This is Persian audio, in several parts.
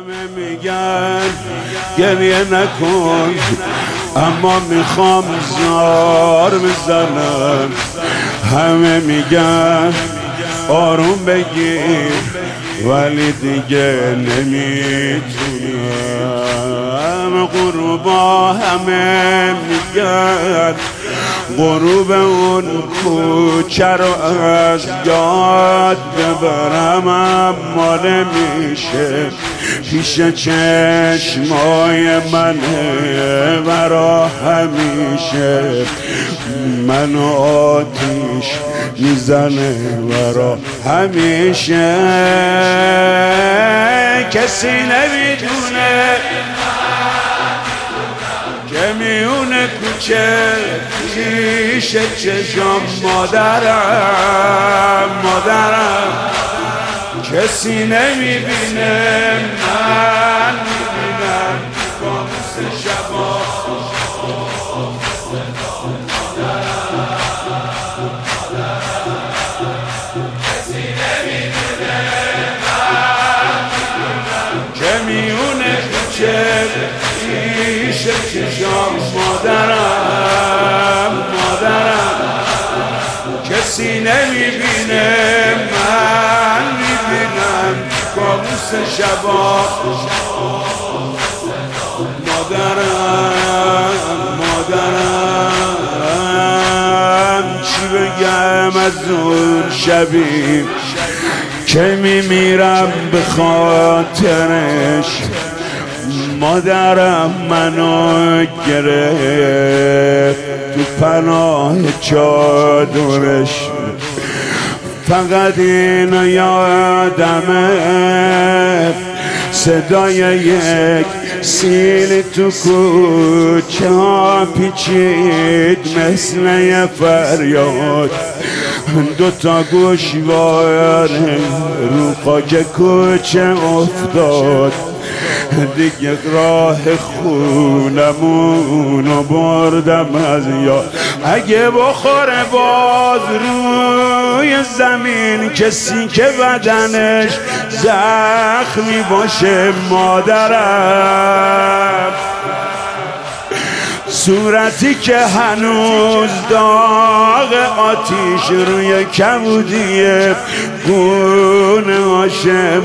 همه میگن گریه نکن، اما میخوام زار بزنم. همه میگن آروم بگیر، ولی دیگه نمیتونم. غروبا همه میگن غروب اون کوچه رو از یاد ببرم، اما نمیشه. پیش چشمای منه برا همیشه، منو آتیش میزنه برا همیشه. کسی نمیدونه که میونه کوچه پیش چشم مادرم کسی نمیبینه، من میبینم فانوس شبا. کسی نمیبینه، که میونه کوچه پیش چشم مادرم کسی نمیبینه، من میبینم کابوس شبا. مادرم چی بگم از اون شبی که میمیرم به خاطرش. مادرم منو گرفت تو پناه چادرش، فقط اینو یادمه صدای یک سیل تو کوچه ها پیچید مثل یه فریاد. دوتا گوشوار رو خاک کوچه افتاد، دیگه راه خونمونو بردم از یاد. اگه بخوره باز روی زمین کسی که بدنش زخمی باشه، مادرم صورتی که هنوز داغ آتیش روی کبودیه گونه هاشه.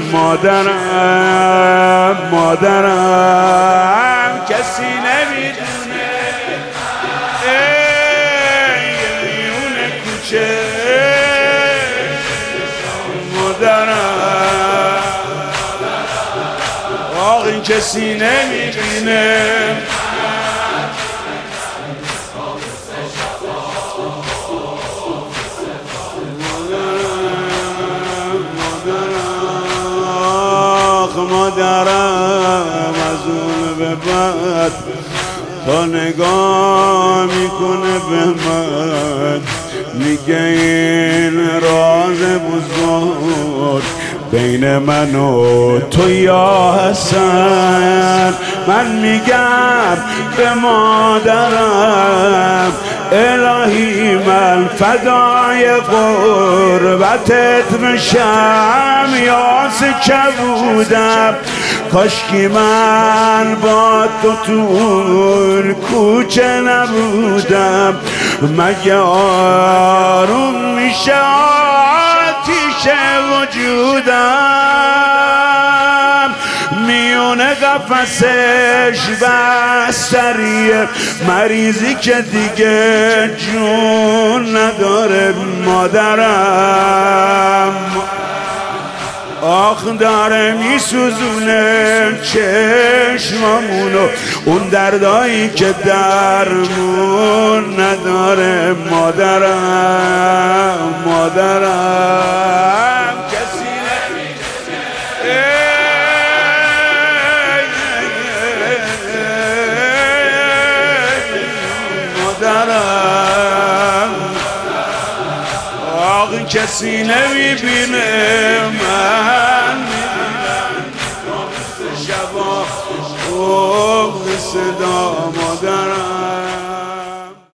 مادرم کسی نمیدونه میونه کوچه مادرم، آقا این کسی نمیبینه. مادرم از اون به بعد تا نگاه میکنه به من، میگه این راز بزرگ بین من و تو یا حسن. من میگم به مادرم الهی من فدای قربتت بشم، یاس کبودم کاشکی من با تو اون کوچه نبودم. مگه آروم میشه آتیش وجودم، میونه قفسش بستریه مریضی که دیگه جون نداره. مادرم آخ داره میسوزونه چشمامونو، اون دردایی که درمون نداره. مادرم کسی نمیدونه مادرم، آخ کسی نمیبینه، من میبینم شبا صدا